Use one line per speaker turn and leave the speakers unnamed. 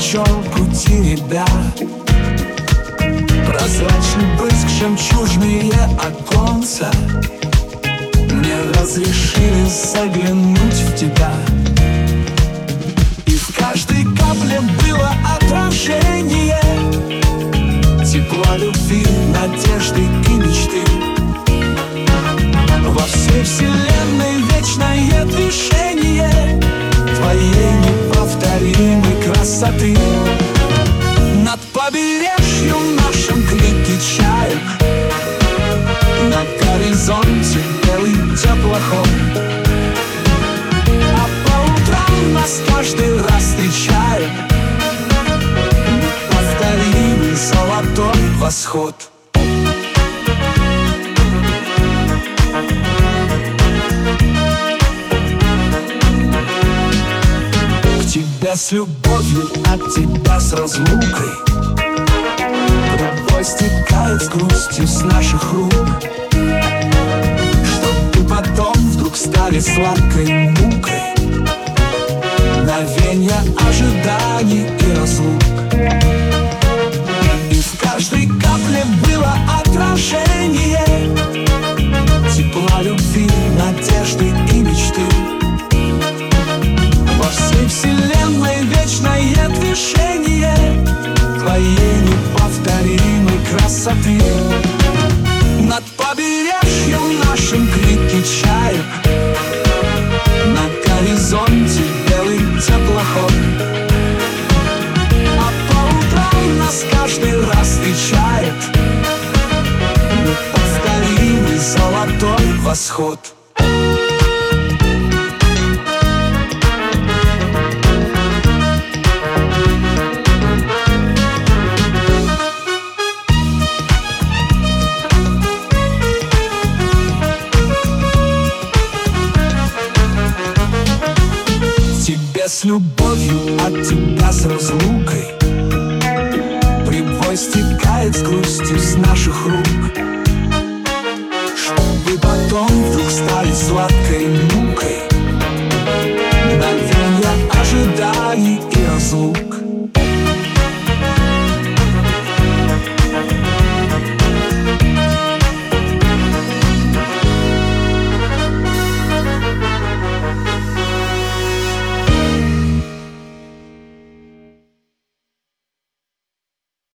пчелку теребя. Прозрачный брызг, жемчужные оконца мне разрешили заглянуть в тебя. И в каждой капле было отражение тепла, любви, надежды и мечты. Во всей вселенной вечное движение твоей неповторимой красоты. Над побережьем нашим крики чаек, на горизонте белый теплоход. А по утрам нас каждый раз встречает неповторимый золотой восход. К тебе с любовью, от тебя с разлукой. Прибой стекает с грустью с наших рук, чтобы потом вдруг стали сладкой мукой мгновенья ожиданий и разлук. И в каждой капле было отражение тепла, любви, надежды и мечты. Во всей вселенной вечное движение твоей неповторимой красоты. Над побережьем нашим крики чаек, на горизонте белый теплоход. А по утрам нас каждый раз встречает неповторимый золотой восход. С любовью, от тебя с разлукой. Прибой стекает с грустью с наших рук, чтобы потом вдруг стали сладкой